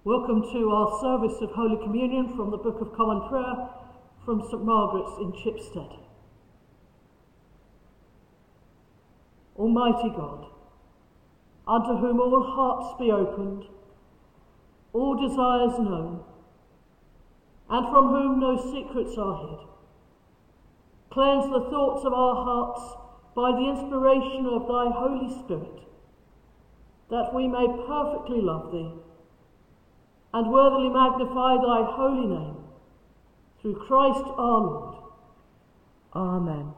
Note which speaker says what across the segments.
Speaker 1: Welcome to our service of Holy Communion from the Book of Common Prayer from St Margaret's in Chipstead. Almighty God, unto whom all hearts be opened, all desires known, and from whom no secrets are hid, cleanse the thoughts of our hearts by the inspiration of thy Holy Spirit, that we may perfectly love thee, and worthily magnify thy holy name, through Christ our Lord. Amen.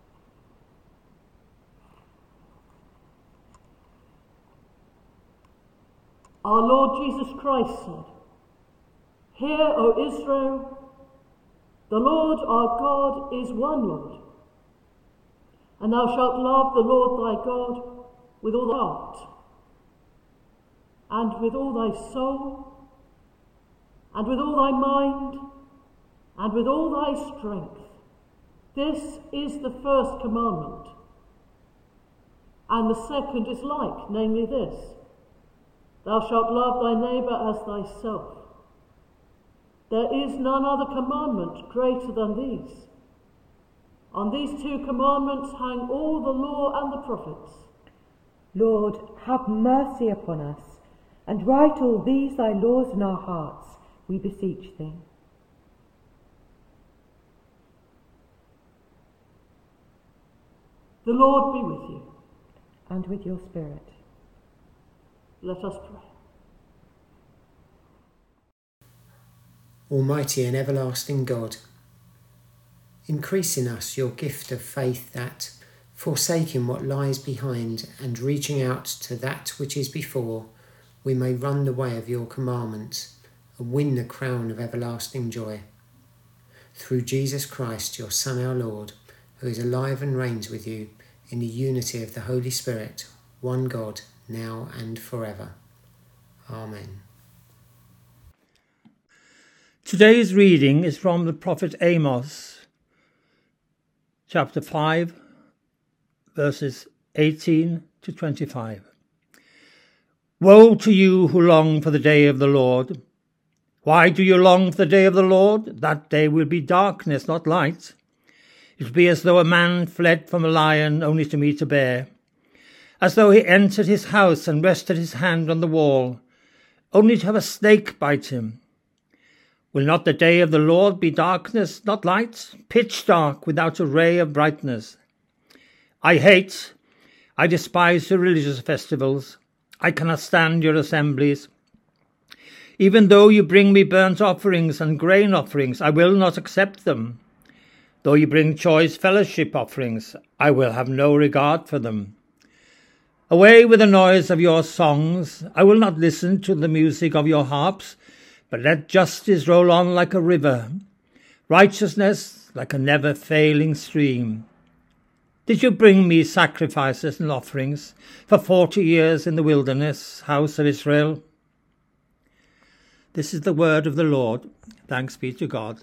Speaker 1: Our Lord Jesus Christ said, Hear, O Israel, the Lord our God is one Lord, and thou shalt love the Lord thy God with all thy heart, and with all thy soul, and with all thy mind, and with all thy strength. This is the first commandment. And the second is like, namely this, Thou shalt love thy neighbour as thyself. There is none other commandment greater than these. On these two commandments hang all the law and the prophets.
Speaker 2: Lord, have mercy upon us, and write all these thy laws in our hearts, we beseech thee.
Speaker 1: The Lord be with you.
Speaker 2: And with your spirit.
Speaker 1: Let us pray.
Speaker 3: Almighty and everlasting God, increase in us your gift of faith that, forsaking what lies behind and reaching out to that which is before, we may run the way of your commandments and win the crown of everlasting joy. Through Jesus Christ, your Son, our Lord, who is alive and reigns with you in the unity of the Holy Spirit, one God, now and forever. Amen.
Speaker 4: Today's reading is from the prophet Amos, chapter 5, verses 18 to 25. Woe to you who long for the day of the Lord! Why do you long for the day of the Lord? That day will be darkness, not light. It will be as though a man fled from a lion only to meet a bear, as though he entered his house and rested his hand on the wall, only to have a snake bite him. Will not the day of the Lord be darkness, not light, pitch dark without a ray of brightness? I despise your religious festivals. I cannot stand your assemblies. Even though you bring me burnt offerings and grain offerings, I will not accept them. Though you bring choice fellowship offerings, I will have no regard for them. Away with the noise of your songs. I will not listen to the music of your harps, but let justice roll on like a river, righteousness like a never-failing stream. Did you bring me sacrifices and offerings for 40 years in the wilderness, house of Israel? This is the word of the Lord. Thanks be to God.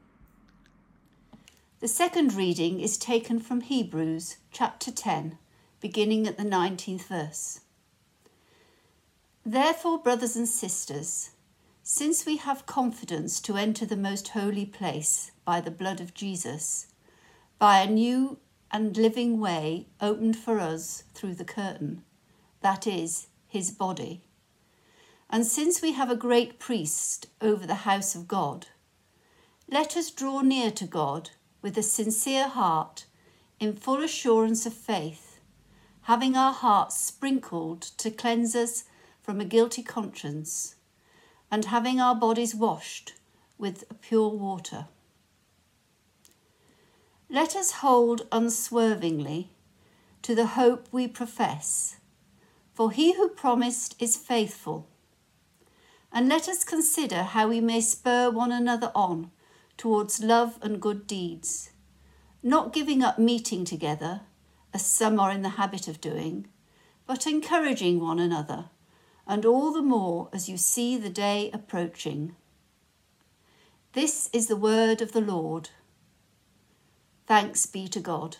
Speaker 5: The second reading is taken from Hebrews chapter 10, beginning at the 19th verse. Therefore, brothers and sisters, since we have confidence to enter the most holy place by the blood of Jesus, by a new and living way opened for us through the curtain, that is, his body, and since we have a great priest over the house of God, let us draw near to God with a sincere heart, in full assurance of faith, having our hearts sprinkled to cleanse us from a guilty conscience, and having our bodies washed with pure water. Let us hold unswervingly to the hope we profess, for he who promised is faithful. And let us consider how we may spur one another on towards love and good deeds, not giving up meeting together, as some are in the habit of doing, but encouraging one another, and all the more as you see the day approaching. This is the word of the Lord. Thanks be to God.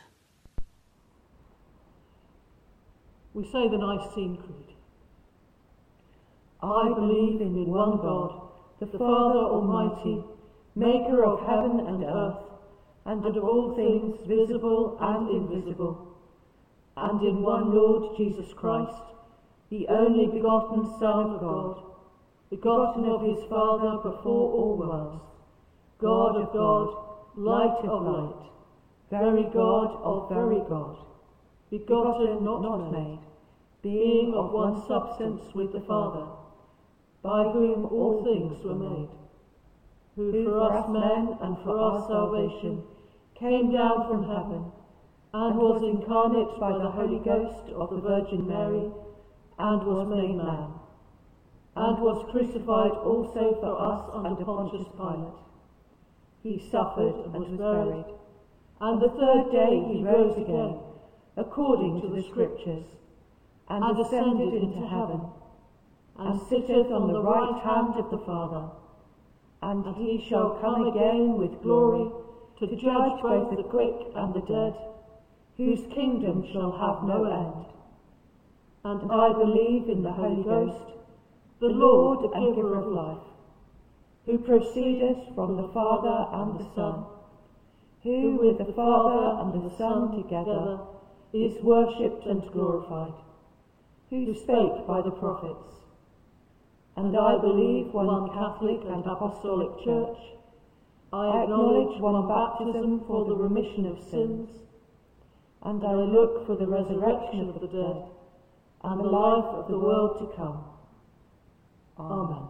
Speaker 1: We say the Nicene Creed. I believe in one God, the Father Almighty, maker of heaven and earth, and of all things visible and invisible, and in one Lord Jesus Christ, the only begotten Son of God, begotten of his Father before all worlds, God of God, light of light, very God of very God, begotten, not made, being of one substance with the Father, by whom all things were made, who for us men and for our salvation came down from heaven, and was incarnate by the Holy Ghost of the Virgin Mary, and was made man, and was crucified also for us under Pontius Pilate. He suffered and was buried, and the third day he rose again, according to the Scriptures, and ascended into heaven, and sitteth on the right hand of the Father, and he shall come again with glory to judge both the quick and the dead, whose kingdom shall have no end. And I believe in the Holy Ghost, the Lord and giver of life, who proceedeth from the Father and the Son, who with the Father and the Son together is worshipped and glorified, who spake by the prophets. And I believe one Catholic and Apostolic Church. I acknowledge one baptism for the remission of sins, and I look for the resurrection of the dead and the life of the world to come. Amen.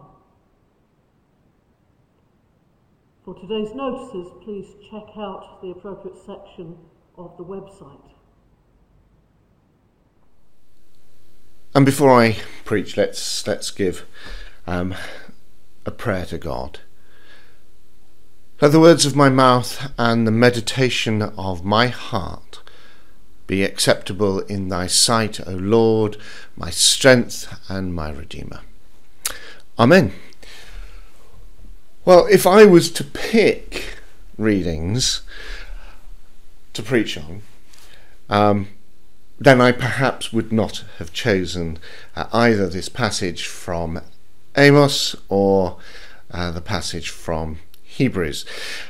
Speaker 1: For today's notices, please check out the appropriate section of the website.
Speaker 6: And before I preach, let's give a prayer to God. Let the words of my mouth and the meditation of my heart be acceptable in thy sight, O Lord, my strength and my Redeemer. Amen. Well, if I was to pick readings to preach on, then I perhaps would not have chosen either this passage from Amos or the passage from Hebrews.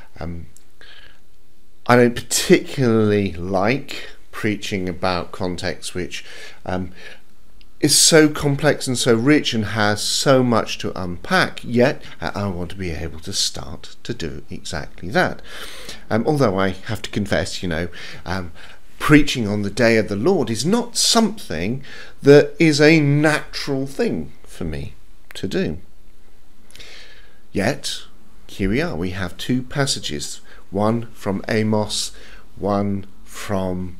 Speaker 6: I don't particularly like preaching about context which is so complex and so rich and has so much to unpack, yet I want to be able to start to do exactly that. Although I have to confess, preaching on the day of the Lord is not something that is a natural thing for me to do. Yet, here we are. We have two passages, one from Amos, one from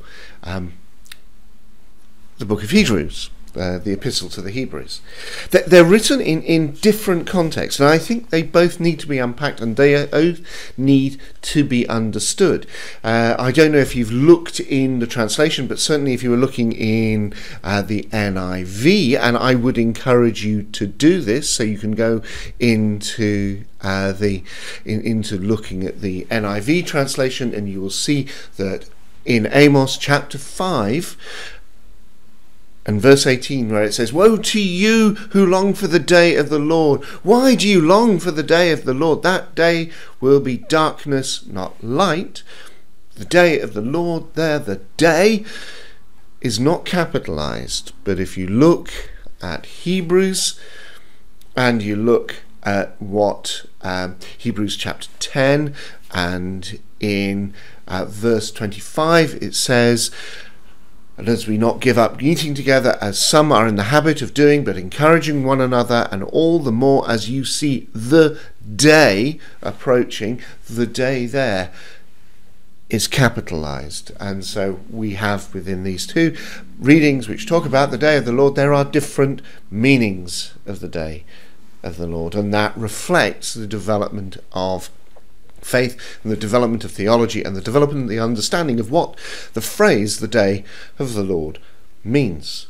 Speaker 6: the book of Hebrews, the epistle to the Hebrews. They're written in different contexts, and I think they both need to be unpacked and they both need to be understood. I don't know if you've looked in the translation, but certainly if you were looking in the NIV, and I would encourage you to do this, so you can go into into looking at the NIV translation, and you will see that in Amos chapter 5 and verse 18, where it says, "Woe to you who long for the day of the Lord. Why do you long for the day of the Lord? That day will be darkness, not light." The day of the Lord there, the day, is not capitalized. But if you look at Hebrews and you look at what Hebrews chapter 10 and in verse 25 it says, "And as we not give up meeting together as some are in the habit of doing, but encouraging one another, and all the more as you see the day approaching," the day there is capitalized. And so we have within these two readings which talk about the day of the Lord, there are different meanings of the day of the Lord, and that reflects the development of faith and the development of theology and the development of the understanding of what the phrase "the day of the Lord" means.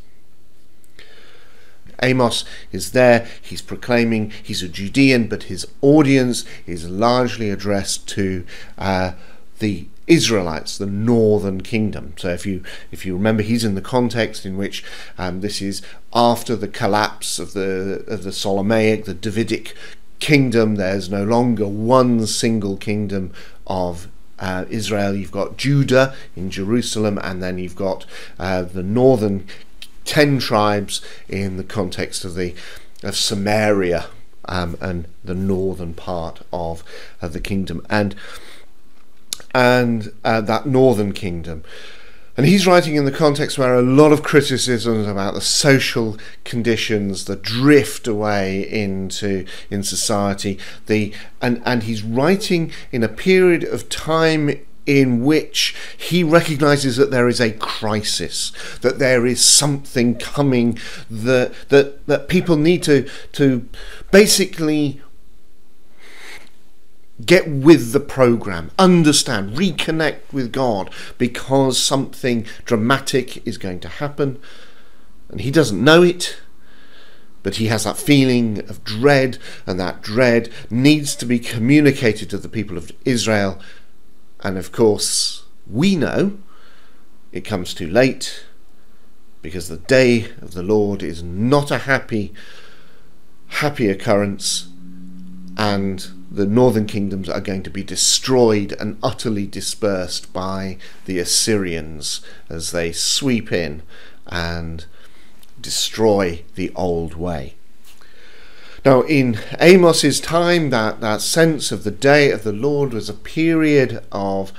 Speaker 6: Amos is there, he's proclaiming, he's a Judean, but his audience is largely addressed to the Israelites, the northern kingdom. So if you remember, he's in the context in which this is after the collapse of the Ptolemaic, the Davidic kingdom. There's no longer one single kingdom of Israel. You've got Judah in Jerusalem, and then you've got the northern 10 tribes in the context of Samaria and the northern part of the kingdom, and that northern kingdom. And he's writing in the context where a lot of criticisms about the social conditions, the drift away in society, and he's writing in a period of time in which he recognizes that there is a crisis, that there is something coming, that people need to basically get with the program, understand, reconnect with God, because something dramatic is going to happen, and he doesn't know it, but he has that feeling of dread, and that dread needs to be communicated to the people of Israel. And of course, we know it comes too late, because the day of the Lord is not a happy occurrence, and the northern kingdoms are going to be destroyed and utterly dispersed by the Assyrians as they sweep in and destroy the old way. Now, in Amos's time, that sense of the day of the Lord was a period of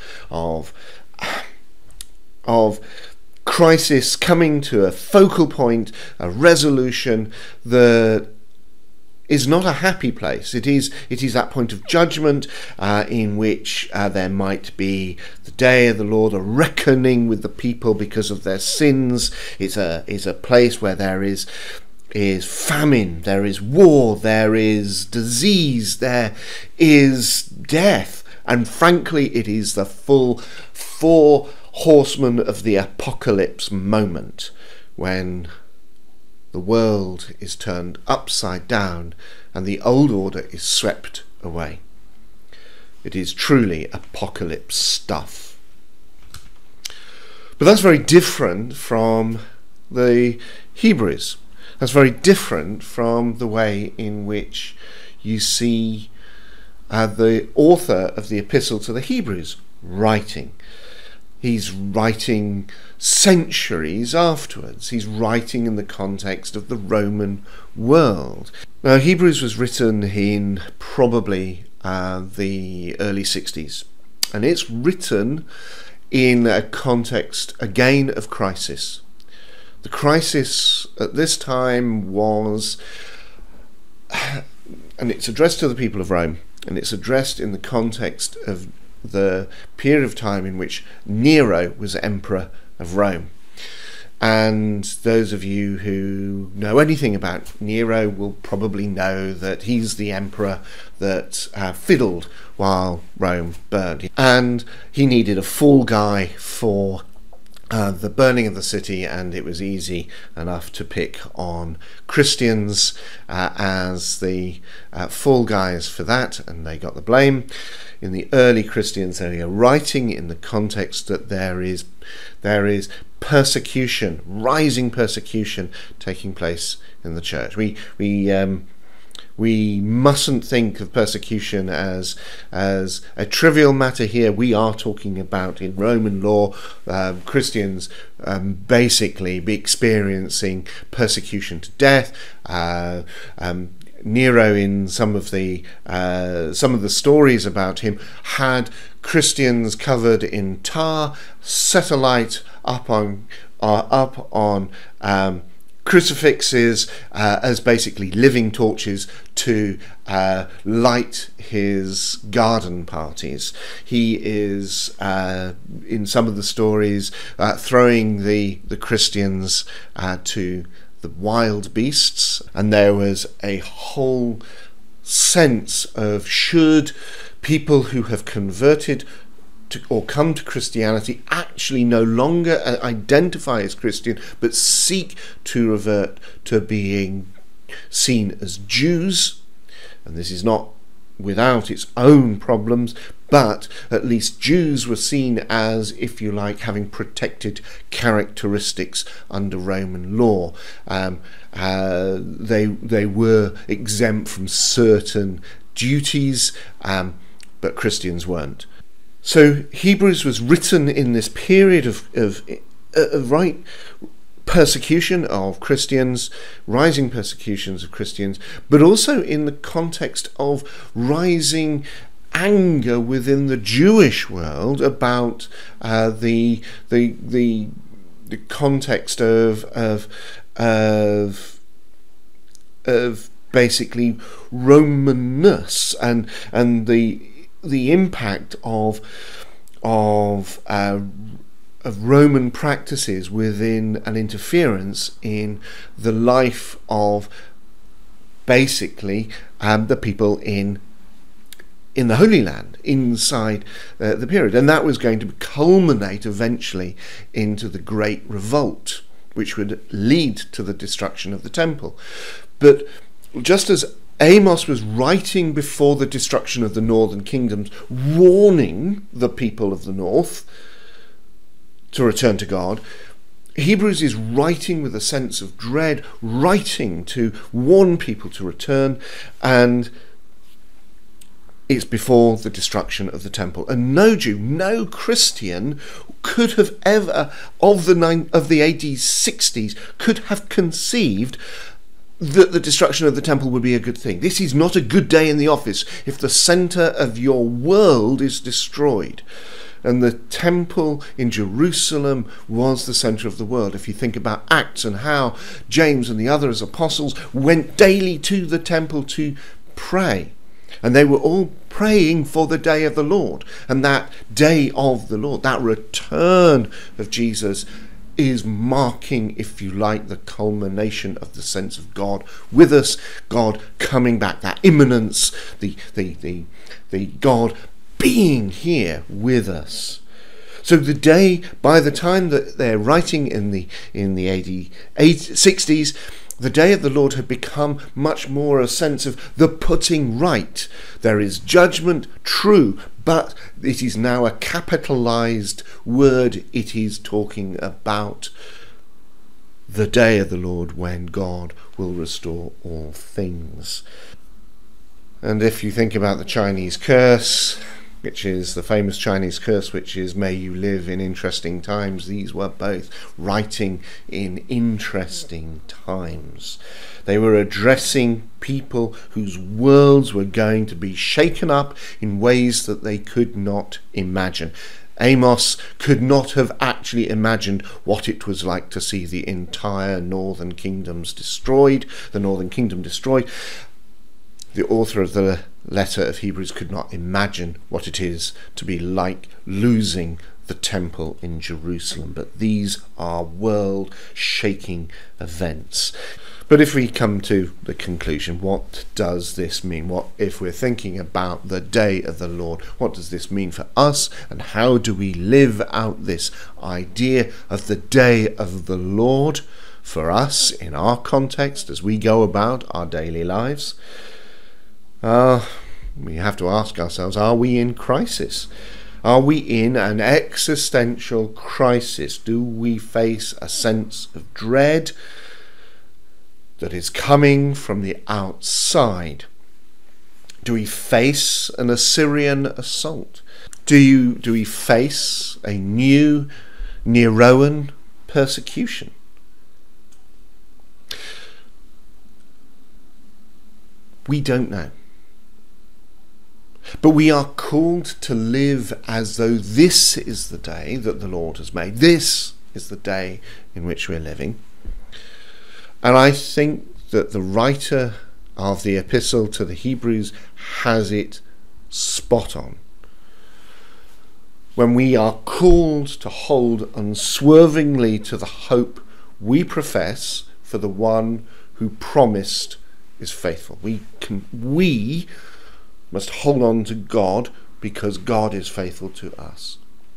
Speaker 6: crisis coming to a focal point, a resolution that is not a happy place. It is that point of judgment in which there might be the day of the Lord, a reckoning with the people because of their sins. It's a place where there is famine, there is war, there is disease, there is death, and frankly it is the full 4 horsemen of the apocalypse moment, when the world is turned upside down and the old order is swept away. It is truly apocalypse stuff. But that's very different from the Hebrews. That's very different from the way in which you see the author of the Epistle to the Hebrews writing. He's writing centuries afterwards. He's writing in the context of the Roman world. Now, Hebrews was written in probably the early 60s, and it's written in a context, again, of crisis. The crisis at this time was, and it's addressed to the people of Rome, and it's addressed in the context of the period of time in which Nero was emperor of Rome. And those of you who know anything about Nero will probably know that he's the emperor that fiddled while Rome burned. And he needed a fall guy for the burning of the city, and it was easy enough to pick on Christians as the fall guys for that, and they got the blame. In the early Christians, they are writing in the context that there is persecution, rising persecution taking place in the church. We mustn't think of persecution as a trivial matter here. We are talking about, in Roman law, Christians basically be experiencing persecution to death. Nero, in some of the stories about him, had Christians covered in tar, set alight up on crucifixes as basically living torches to light his garden parties. He is, in some of the stories, throwing the Christians to the wild beasts, and there was a whole sense of, should people who have converted or come to Christianity actually no longer identify as Christian, but seek to revert to being seen as Jews. And this is not without its own problems, but at least Jews were seen as, if you like, having protected characteristics under Roman law. They were exempt from certain duties, but Christians weren't. So Hebrews was written in this period of persecution of Christians, rising persecutions of Christians, but also in the context of rising anger within the Jewish world about the context of basically Romanness and the impact of Roman practices within an interference in the life of basically the people in the Holy Land, inside the period. And that was going to culminate eventually into the Great Revolt, which would lead to the destruction of the temple. But just as Amos was writing before the destruction of the northern kingdoms, warning the people of the north to return to God, Hebrews is writing with a sense of dread, writing to warn people to return, and it's before the destruction of the temple. And no Jew, no Christian could have ever, of the AD 60s, could have conceived that the destruction of the temple would be a good thing. This is not a good day in the office if the centre of your world is destroyed. And the temple in Jerusalem was the centre of the world. If you think about Acts and how James and the other apostles went daily to the temple to pray. And they were all praying for the day of the Lord. And that day of the Lord, that return of Jesus, is marking, if you like, the culmination of the sense of God with us, God coming back, that imminence, the God being here with us. So the day, by the time that they're writing in the AD 60s, the day of the Lord had become much more a sense of the putting right. There is judgment, true, but it is now a capitalized word. It is talking about the day of the Lord when God will restore all things. And if you think about the Chinese curse, which is the famous Chinese curse, which is "May you live in interesting times," these were both writing in interesting times. They were addressing people whose worlds were going to be shaken up in ways that they could not imagine. Amos could not have actually imagined what it was like to see the entire northern kingdom destroyed. The author of the letter of Hebrews could not imagine what it is to be like losing the temple in Jerusalem. But these are world-shaking events. But if we come to the conclusion, what does this mean? What if we're thinking about the day of the Lord? What does this mean for us? And how do we live out this idea of the day of the Lord for us in our context as we go about our daily lives? We have to ask ourselves, are we in crisis? Are we in an existential crisis? Do we face a sense of dread that is coming from the outside? Do we face an Assyrian assault? Do we face a new Neroan persecution? We don't know. But we are called to live as though this is the day that the Lord has made. This is the day in which we're living. And I think that the writer of the epistle to the Hebrews has it spot on. When we are called to hold unswervingly to the hope we profess for the one who promised is faithful. We must hold on to God because God is faithful to us.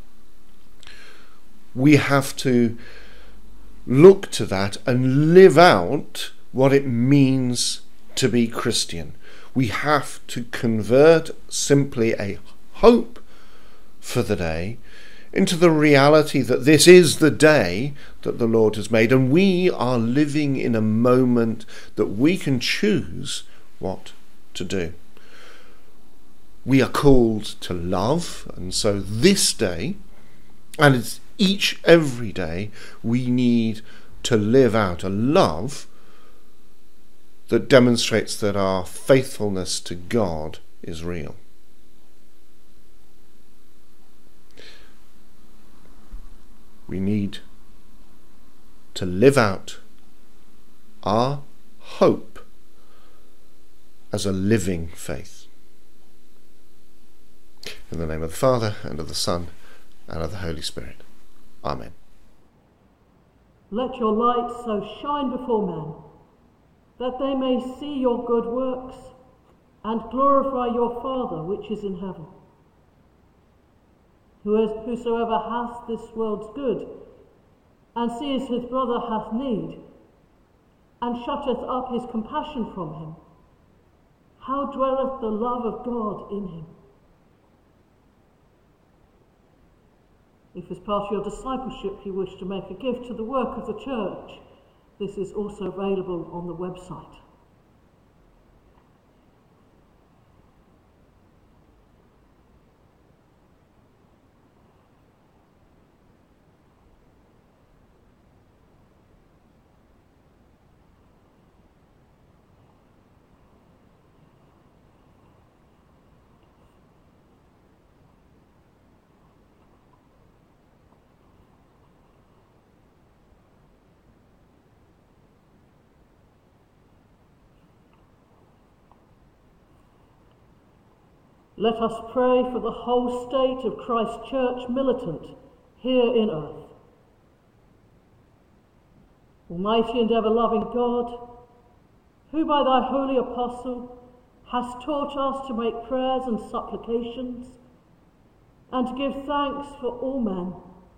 Speaker 6: We have to look to that and live out what it means to be Christian. We have to convert simply a hope for the day into the reality that this is the day that the Lord has made, and we are living in a moment that we can choose what to do. We are called to love, and so this day, and it's every day, we need to live out a love that demonstrates that our faithfulness to God is real. We need to live out our hope as a living faith. In the name of the Father, and of the Son, and of the Holy Spirit. Amen.
Speaker 1: Let your light so shine before men, that they may see your good works and glorify your Father which is in heaven. Whosoever hath this world's good, and sees his brother hath need, and shutteth up his compassion from him, how dwelleth the love of God in him? If as part of your discipleship you wish to make a gift to the work of the church, this is also available on the website. Let us pray for the whole state of Christ's Church militant here in earth. Almighty and ever-loving God, who by thy holy apostle hast taught us to make prayers and supplications and to give thanks for all men,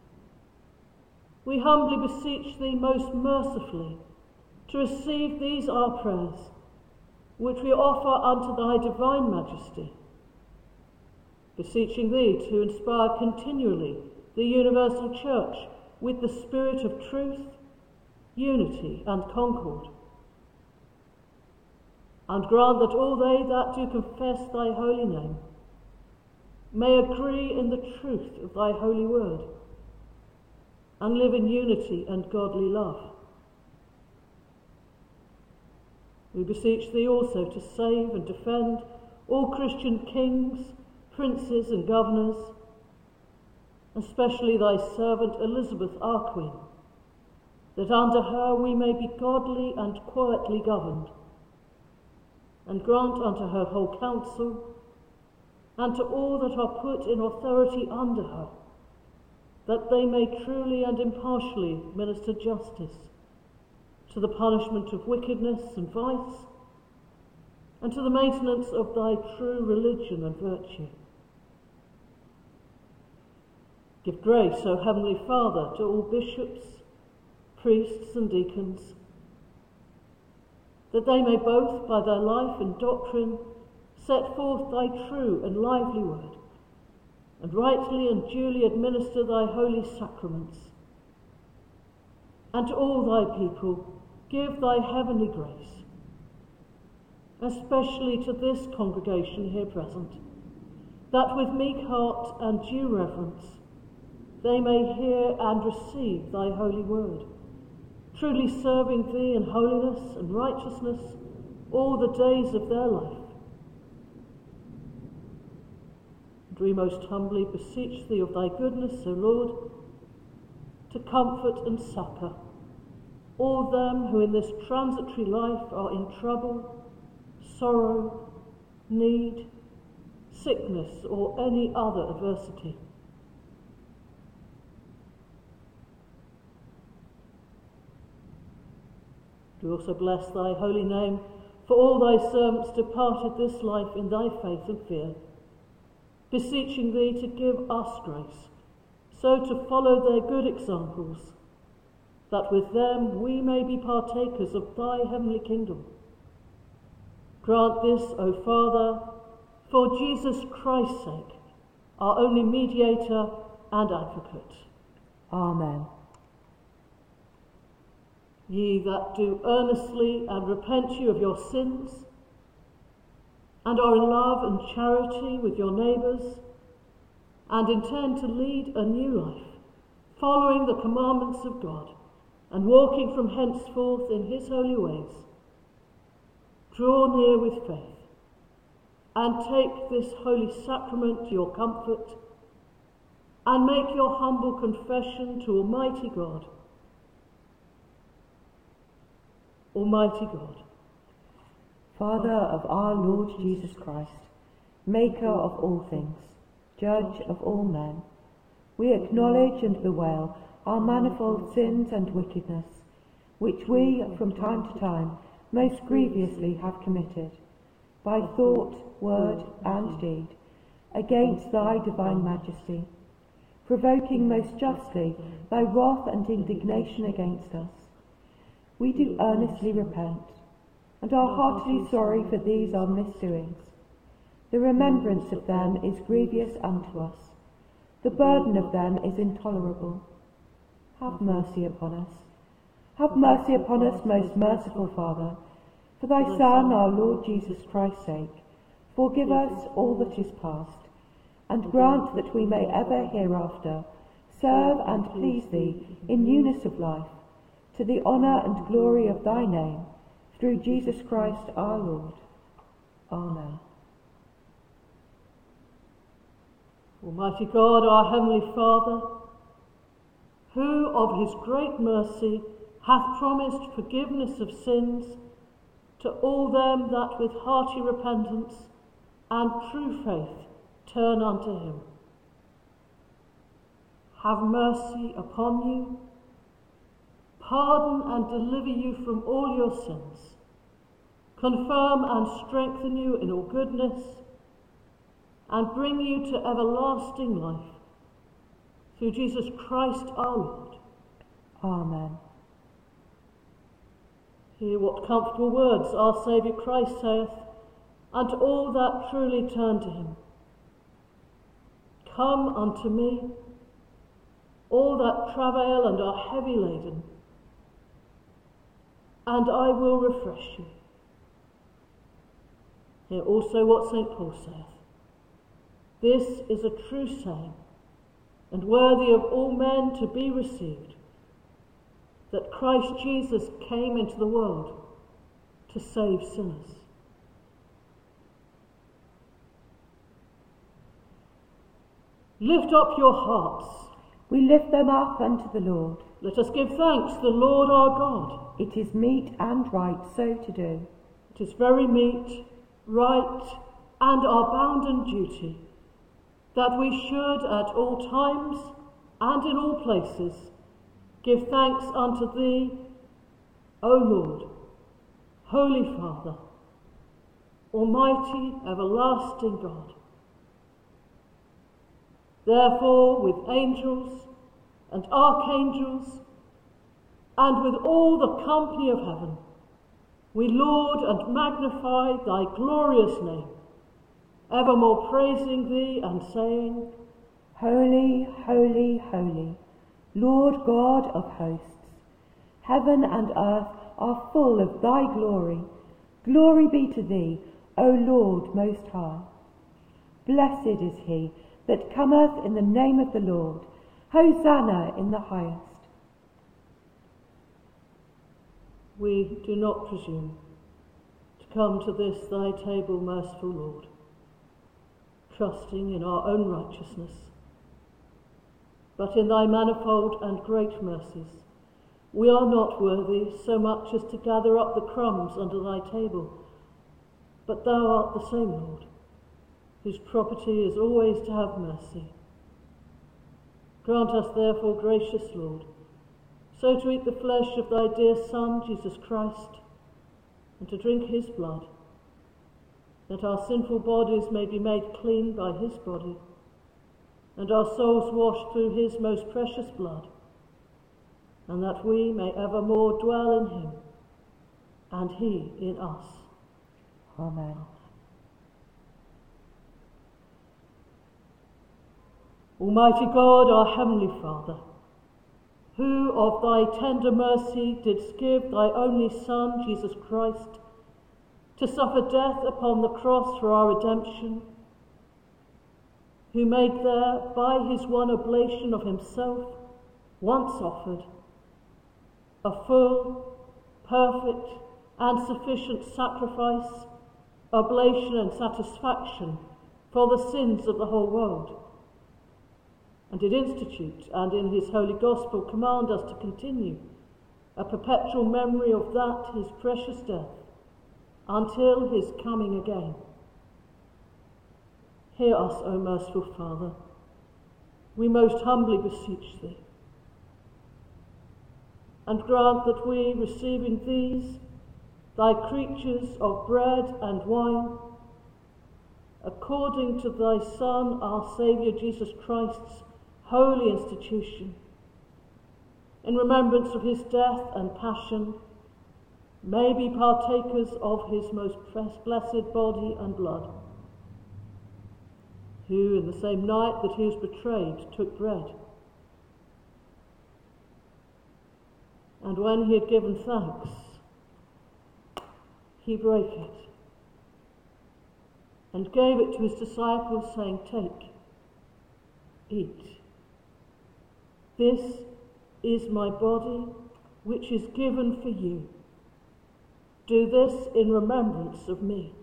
Speaker 1: we humbly beseech thee most mercifully to receive these our prayers, which we offer unto thy divine majesty, beseeching thee to inspire continually the universal church with the spirit of truth, unity and concord, and grant that all they that do confess thy holy name may agree in the truth of thy holy word, and live in unity and godly love. We beseech thee also to save and defend all Christian kings, princes and governors, especially thy servant Elizabeth our Queen, that under her we may be godly and quietly governed, and grant unto her whole council, and to all that are put in authority under her, that they may truly and impartially minister justice to the punishment of wickedness and vice, and to the maintenance of thy true religion and virtue. Give grace, O Heavenly Father, to all bishops, priests and deacons, that they may both by their life and doctrine set forth thy true and lively word, and rightly and duly administer thy holy sacraments. And to all thy people give thy heavenly grace, especially to this congregation here present, that with meek heart and due reverence they may hear and receive thy holy word, truly serving thee in holiness and righteousness all the days of their life. And we most humbly beseech thee of thy goodness, O Lord, to comfort and succour all them who in this transitory life are in trouble, sorrow, need, sickness, or any other adversity. We also bless thy holy name for all thy servants departed this life in thy faith and fear, beseeching thee to give us grace, so to follow their good examples, that with them we may be partakers of thy heavenly kingdom, Grant this, O Father, for Jesus Christ's sake, our only mediator and advocate.
Speaker 2: Amen.
Speaker 1: Ye that do earnestly and repent you of your sins, and are in love and charity with your neighbours, and intend to lead a new life, following the commandments of God, and walking from henceforth in his holy ways, draw near with faith, and take this holy sacrament to your comfort, and make your humble confession to Almighty God. Almighty God,
Speaker 2: Father of our Lord Jesus Christ, maker of all things, judge of all men, we acknowledge and bewail our manifold sins and wickedness, which we from time to time most grievously have committed, by thought, word, and deed, against thy divine majesty, provoking most justly thy wrath and indignation against us. We do earnestly repent, and are heartily sorry for these our misdoings. The remembrance of them is grievous unto us. The burden of them is intolerable. Have mercy upon us. Have mercy upon us, most merciful Father. For thy Son, our Lord Jesus Christ's sake, forgive us all that is past, and grant that we may ever hereafter serve and please thee in newness of life, to the honour and glory of thy name, through Jesus Christ our Lord. Amen.
Speaker 1: Almighty God, our heavenly Father, who of his great mercy hath promised forgiveness of sins to all them that with hearty repentance and true faith turn unto him, have mercy upon you, pardon and deliver you from all your sins, confirm and strengthen you in all goodness, and bring you to everlasting life, through Jesus Christ our Lord.
Speaker 2: Amen.
Speaker 1: Hear what comfortable words our Saviour Christ saith unto all that truly turn to him. Come unto me, all that travail and are heavy laden, and I will refresh you. Hear also what St. Paul saith. This is a true saying, and worthy of all men to be received, that Christ Jesus came into the world to save sinners. Lift up your hearts.
Speaker 2: We lift them up unto the Lord.
Speaker 1: Let us give thanks to the Lord our God.
Speaker 2: It is meet and right so to do.
Speaker 1: It is very meet, right, and our bounden duty, that we should at all times and in all places give thanks unto thee, O Lord, Holy Father, Almighty, everlasting God. Therefore, with angels and archangels, and with all the company of heaven, we laud and magnify thy glorious name, evermore praising thee and saying,
Speaker 2: Holy, holy, holy, Lord God of hosts, heaven and earth are full of thy glory. Glory be to thee, O Lord most high. Blessed is he that cometh in the name of the Lord. Hosanna in the highest.
Speaker 1: We do not presume to come to this thy table, merciful Lord, trusting in our own righteousness, but in thy manifold and great mercies. We are not worthy so much as to gather up the crumbs under thy table, but thou art the same Lord, whose property is always to have mercy. Grant us therefore, gracious Lord, so to eat the flesh of thy dear Son, Jesus Christ, and to drink his blood, that our sinful bodies may be made clean by his body, and our souls washed through his most precious blood, and that we may evermore dwell in him, and he in us.
Speaker 2: Amen.
Speaker 1: Almighty God, our Heavenly Father, who of thy tender mercy didst give thy only Son, Jesus Christ, to suffer death upon the cross for our redemption, who made there, by his one oblation of himself, once offered, a full, perfect, and sufficient sacrifice, oblation and satisfaction for the sins of the whole world, and did institute and in his holy gospel command us to continue a perpetual memory of that his precious death until his coming again. Hear us, O merciful Father, we most humbly beseech thee, and grant that we, receiving these, thy creatures of bread and wine, according to thy Son, our Saviour Jesus Christ's holy institution, in remembrance of his death and passion, may be partakers of his most blessed body and blood, who in the same night that he was betrayed took bread, and when he had given thanks, he broke it and gave it to his disciples, saying, "Take, eat. This is my body, which is given for you. Do this in remembrance of me."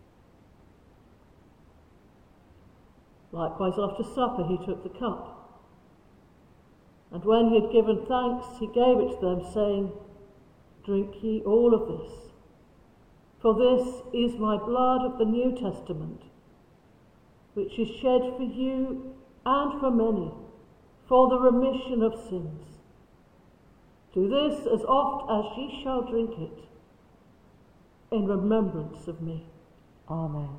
Speaker 1: Likewise, after supper, he took the cup, and when he had given thanks, he gave it to them, saying, "Drink ye all of this, for this is my blood of the New Testament, which is shed for you and for many, for the remission of sins. Do this as oft as ye shall drink it, in remembrance of me."
Speaker 2: Amen.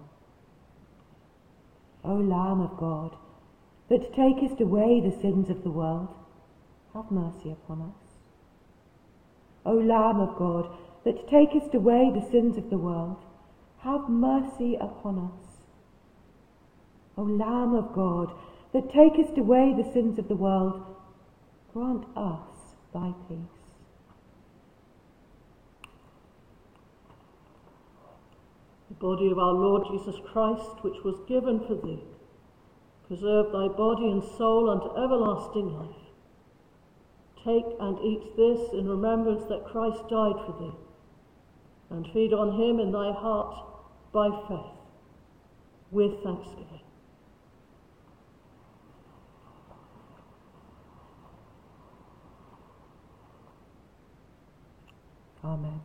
Speaker 2: O Lamb of God, that takest away the sins of the world, have mercy upon us. O Lamb of God, that takest away the sins of the world, have mercy upon us. O Lamb of God, that takest away the sins of the world, grant us thy peace.
Speaker 1: The body of our Lord Jesus Christ, which was given for thee, preserve thy body and soul unto everlasting life. Take and eat this in remembrance that Christ died for thee, and feed on him in thy heart by faith, with thanksgiving.
Speaker 2: Amen.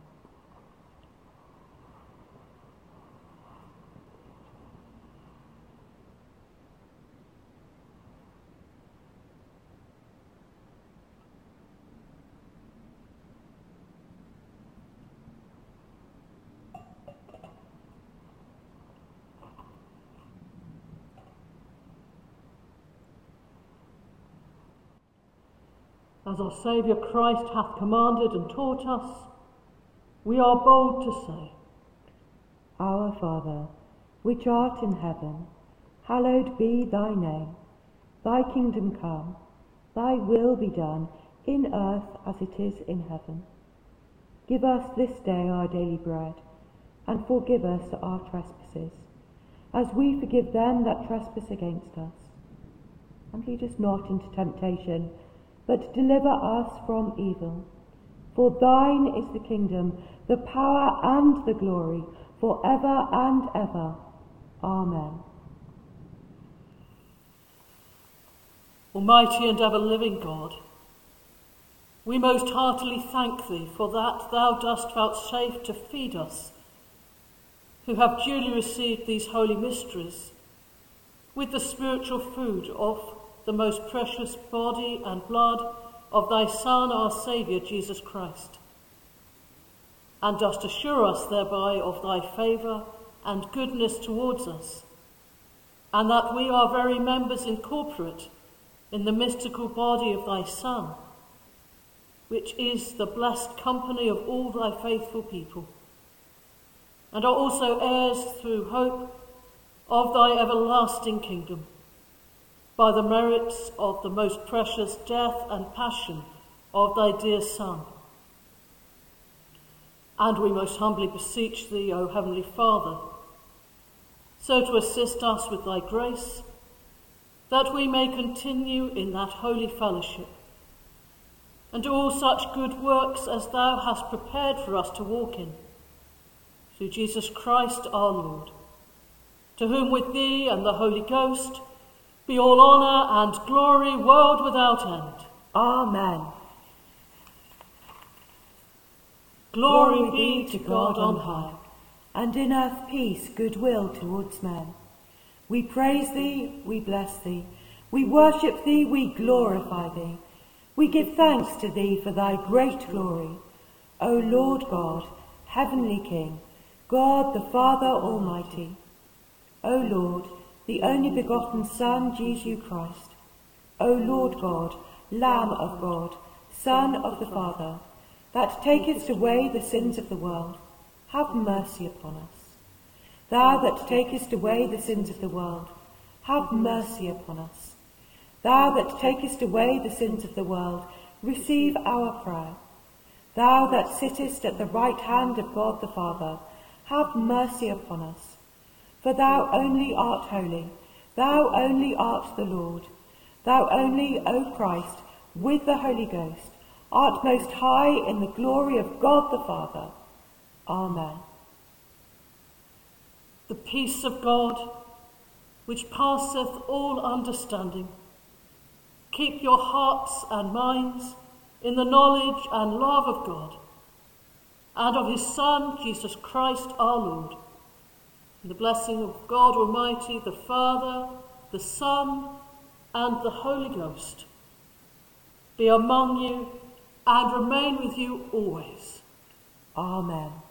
Speaker 1: As our Saviour Christ hath commanded and taught us, we are bold to say,
Speaker 2: Our Father, which art in heaven, hallowed be thy name. Thy kingdom come, thy will be done, in earth as it is in heaven. Give us this day our daily bread, and forgive us our trespasses, as we forgive them that trespass against us. And lead us not into temptation, but deliver us from evil. For thine is the kingdom, the power and the glory, for ever and ever. Amen.
Speaker 1: Almighty and ever-living God, we most heartily thank thee for that thou dost vouchsafe to feed us, who have duly received these holy mysteries, with the spiritual food of the most precious body and blood of thy Son, our Saviour, Jesus Christ, and dost assure us thereby of thy favour and goodness towards us, and that we are very members incorporate in the mystical body of thy Son, which is the blessed company of all thy faithful people. and are also heirs through hope of thy everlasting kingdom, by the merits of the most precious death and passion of thy dear Son. And we most humbly beseech thee, O Heavenly Father, so to assist us with thy grace, that we may continue in that holy fellowship, and do all such good works as thou hast prepared for us to walk in, through Jesus Christ our Lord, to whom with thee and the Holy Ghost be all honour and glory, world without end.
Speaker 2: Amen.
Speaker 1: Glory be to God on high,
Speaker 2: and in earth peace, goodwill towards men. We praise thee, we bless thee, we worship thee, we glorify thee. We give thanks to thee for thy great glory, O Lord God, heavenly King, God the Father Almighty. O Lord, the only begotten Son, Jesus Christ. O Lord God, Lamb of God, Son of the Father, that takest away the sins of the world, have mercy upon us. Thou that takest away the sins of the world, have mercy upon us. Thou that takest away the sins of the world, receive our prayer. Thou that sittest at the right hand of God the Father, have mercy upon us. For thou only art holy, thou only art the Lord, thou only, O Christ, with the Holy Ghost, art most high in the glory of God the Father. Amen.
Speaker 1: the peace of God, which passeth all understanding, keep your hearts and minds in the knowledge and love of God, and of his Son, Jesus Christ our Lord. And the blessing of God Almighty, the Father, the Son, and the Holy Ghost be among you and remain with you always.
Speaker 2: Amen.